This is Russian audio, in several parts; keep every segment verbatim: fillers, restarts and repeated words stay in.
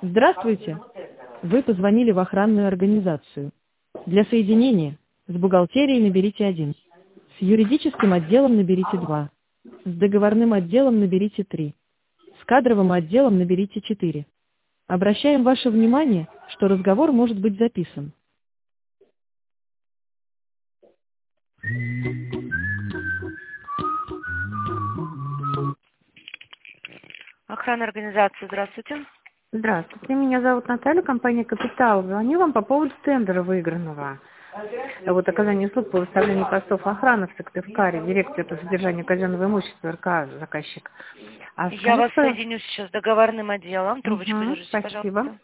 Здравствуйте. Вы позвонили в охранную организацию. Для соединения с бухгалтерией наберите один. С юридическим отделом наберите два. С договорным отделом наберите три. С кадровым отделом наберите четыре. Обращаем ваше внимание, что разговор может быть записан. Охрана организации, здравствуйте. Здравствуйте, меня зовут Наталья, компания «Капитал». Звоню вам по поводу тендера выигранного. Вот оказание услуг по выставлению постов охраны в Сыктывкаре, дирекция по содержанию казенного имущества РК, заказчик. А Я скажите, вас соединю сейчас с договорным отделом. Трубочку угу, держите, спасибо. пожалуйста.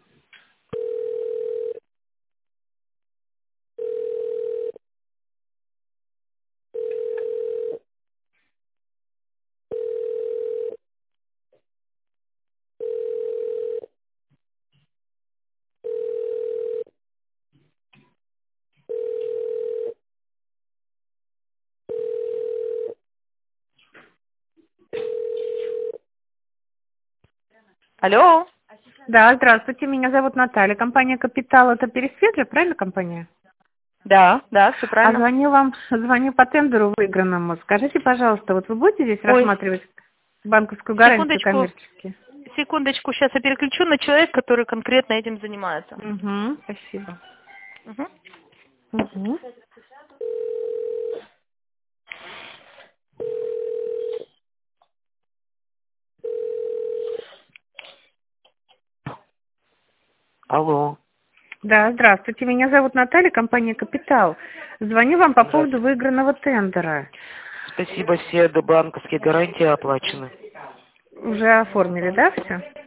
Алло. Да, здравствуйте, меня зовут Наталья, компания «Капитал». Это Пересветле, правильно компания? Да, да, все А правильно. звоню вам, звоню по тендеру выигранному. Скажите, пожалуйста, вот вы будете здесь Ой, рассматривать банковскую гарантию секундочку, коммерчески? секундочку, сейчас я переключу на человека, который конкретно этим занимается. Угу, спасибо. Мгм. Угу. Алло, Да, здравствуйте. Меня зовут Наталья, компания «Капитал». Звоню вам по поводу здравствуйте. выигранного тендера. Спасибо, все до банковские гарантии оплачены. Уже оформили, да, все?